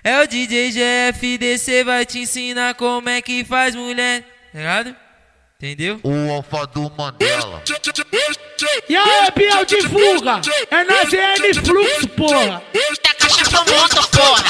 É o DJ GFDC, vai te ensinar como é que faz, mulher. Tá ligado? Entendeu? O alfa do Mandela. E aí, Biel, divulga! É na ZN Fluxo, porra! É caixa pro mundo, porra!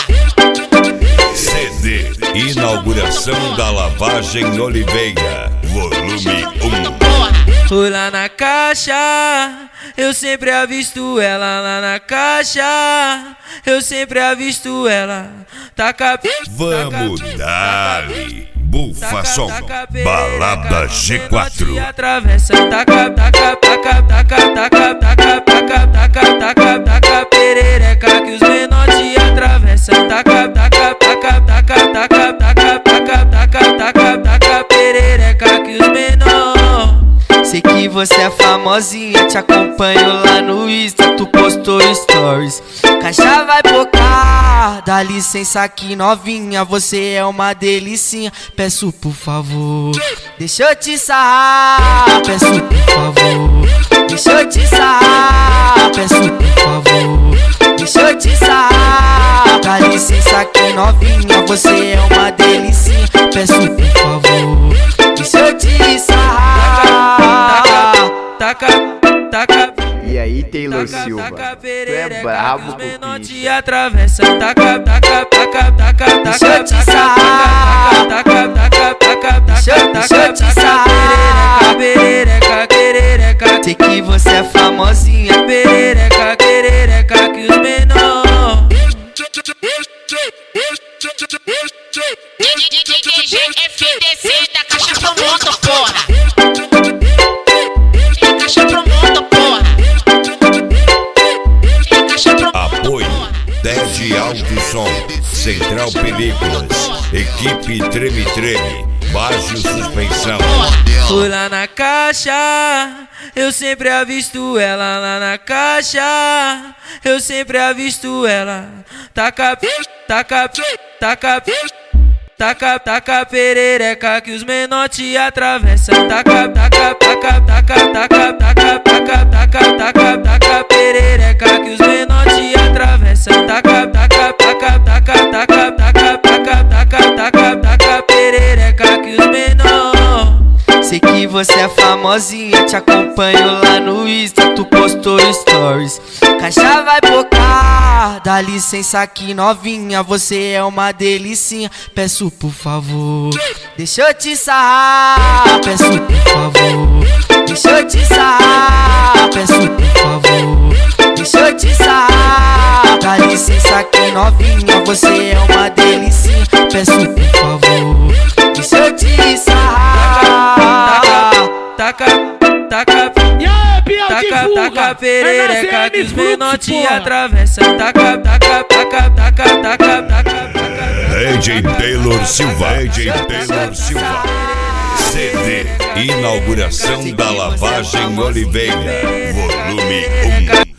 CD Inauguração da Lavagem Oliveira, volume 1. Fui lá na caixa, eu sempre avisto ela lá na caixa. Eu sempre avisto ela. Taca, vamos dar-lhe. Bufação, balada G4. Atravessa, taca, taca, taca, taca, taca, taca, taca, taca, taca, taca, perereca que os menores te atravessam. Taca, taca, taca, taca, taca, taca, taca, taca, taca, taca, perereca que os menores. Sei que você é famosinha, te acompanho lá no Insta, tu postou stories. Caixa vai bocar, dá licença aqui novinha, você é uma delicinha. Peço por favor, deixa eu te sarrar. Peço por favor, deixa eu te sarrar. Peço por favor, deixa eu te sarrar. Dá licença aqui novinha, você é uma delicinha. Peço por favor, deixa eu te sarrar. Taca, taca. E aí, Taylor Silva, taca, tu é brabo com menor isso. te atravessa. Taca, taca, taca, taca, Deixa eu te taca, sarrar. taca, taca, taca, Deixa eu te sarrar. perereca, perereca, Sei que você é famosinha, perereca, perereca que os menor. DJ GFDC da caixa pro mundo, porra! É caixa pro mundo, porra! É caixa pro mundo, Apoio porra! Ted Alto Som, Central Películas, Equipe Treme Treme, Baixo Suspensão. Fui lá na caixa, eu sempre avisto ela lá na caixa. Eu sempre avisto ela. Taca, taca, taca, taca, taca, perereca que os menores te atravessam. Taca, taca, taca, taca, taca, taca, taca, taca, taca, taca, perereca que os menores te atravessam. Taca, taca, taca, taca, taca, taca, taca, taca, taca, taca, perereca que os menores. sei que você é famosinha, te acompanho lá no Insta, tu postou stories. Caixa vai bocar, dá licença aqui novinha, você é uma delicinha. Peço por favor, deixa eu te sarrar. Peço por favor, deixa eu te sarrar. Peço por favor, deixa eu te sarrar. Dá licença aqui novinha, você é uma delicinha. Peço por favor, deixa eu te sarrar. Taca, taca, E aí, Biel, taca, divulga! taca, perereca É na que os ZN menores Fluxo, te porra! atravessam. Taca, taca, taca, taca, taca, taca, taca. DJ Taylor Silva, DJ Taylor Silva. CD Inauguração da Lavagem Oliveira, volume 1.